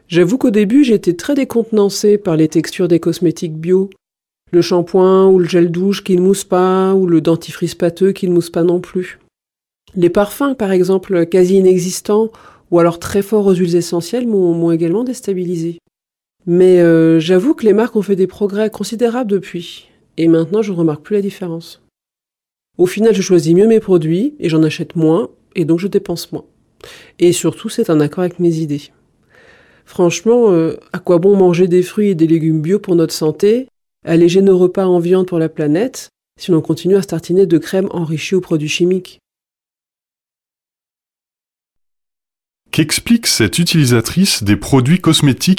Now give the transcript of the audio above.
J'avoue qu'au début, j'étais très décontenancée par les textures des cosmétiques bio. Le shampoing ou le gel douche qui ne mousse pas, ou le dentifrice pâteux qui ne mousse pas non plus. Les parfums, par exemple, quasi inexistants, ou alors très forts aux huiles essentielles, m'ont également déstabilisée. Mais j'avoue que les marques ont fait des progrès considérables depuis, et maintenant je ne remarque plus la différence. Au final, je choisis mieux mes produits, et j'en achète moins, et donc je dépense moins. Et surtout, c'est un accord avec mes idées. Franchement, à quoi bon manger des fruits et des légumes bio pour notre santé, alléger nos repas en viande pour la planète, si l'on continue à se tartiner de crème enrichie aux produits chimiques? Qu'explique cette utilisatrice des produits cosmétiques bio ?